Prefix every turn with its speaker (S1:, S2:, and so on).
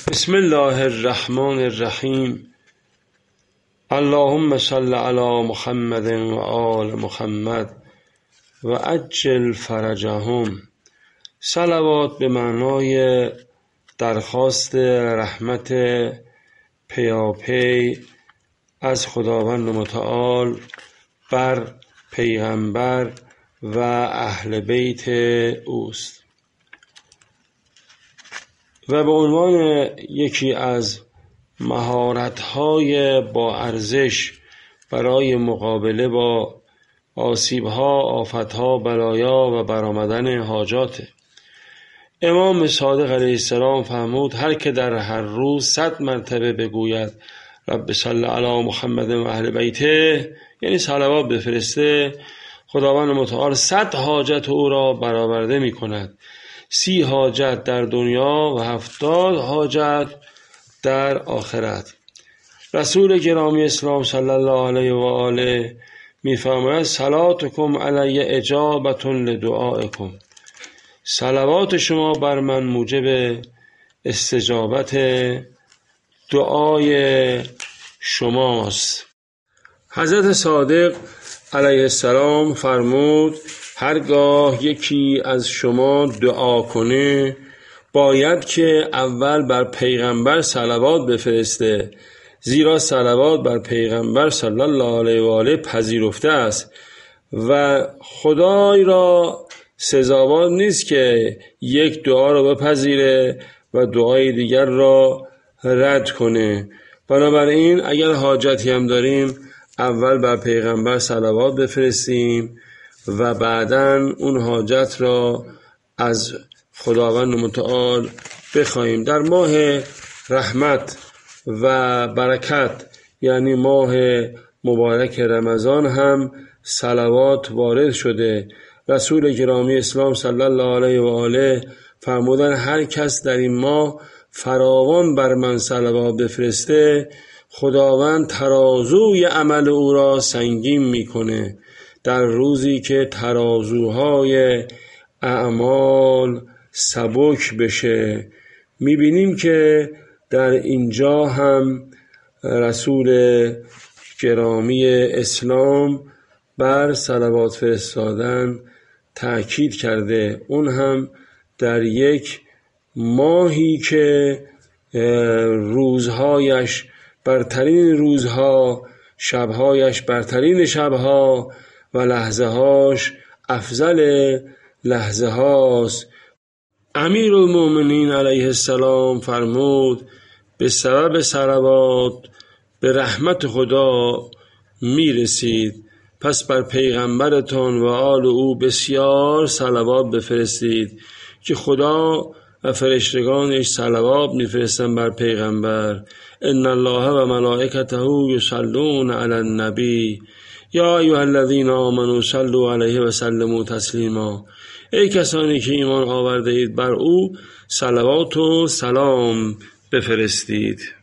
S1: بسم الله الرحمن الرحیم. اللهم صل علی محمد و آل محمد و عجل فرجهم. صلوات به معنای درخواست رحمت پیاپی از خداوند متعال بر پیغمبر و اهل بیت اوست و به عنوان یکی از مهارت‌های با ارزش برای مقابله با آسیب‌ها، آفت‌ها، بلایا و برآمدن حاجات. امام صادق علیه السلام فرمود هر که در هر روز 100 مرتبه بگوید رب صل علی محمد و اهل بیته، یعنی صلوات بفرسته، خداوند متعال 100 حاجت او را برآورده می کند. 30 حاجت در دنیا و 70 حاجت در آخرت. رسول گرامی اسلام صلی الله علیه و آله می فرماید صلاتکم علی اجابة لدعائکم. صلوات شما بر من موجب استجابت دعای شماست. حضرت صادق علیه السلام فرمود هرگاه یکی از شما دعا کنه باید که اول بر پیغمبر صلوات بفرسته، زیرا صلوات بر پیغمبر صلی الله علیه و آله پذیرفته است و خدای را سزاوار نیست که یک دعا را بپذیره و دعای دیگر را رد کنه. بنابراین اگر حاجتی هم داریم اول بر پیغمبر صلوات بفرستیم و بعداً اون حاجت را از خداوند متعال بخواهیم. در ماه رحمت و برکت یعنی ماه مبارک رمضان هم صلوات وارد شده. رسول گرامی اسلام صلی الله علیه و آله فرمودن هر کس در این ماه فراوان بر من صلوات بفرسته خداوند ترازوی عمل او را سنگین میکنه. در روزی که ترازوهای اعمال سبک بشه. میبینیم که در اینجا هم رسول گرامی اسلام بر صلوات فرستادن تأکید کرده، اون هم در یک ماهی که روزهایش برترین روزها، شبهایش برترین شبها و لحظه هاش افضل لحظه هاست. امیر المؤمنین علیه السلام فرمود به سبب صلوات به رحمت خدا میرسید، پس بر پیغمبرتان و آل او بسیار صلوات بفرستید که خدا و فرشتگانش صلوات میفرستن بر پیغمبر. ان الله و ملائکته یصلون علی النبی یا ایها الذین آمنوا صلوا علیه و سلموا تسلیما. ای کسانی که ایمان آورده اید بر او صلوات و سلام بفرستید.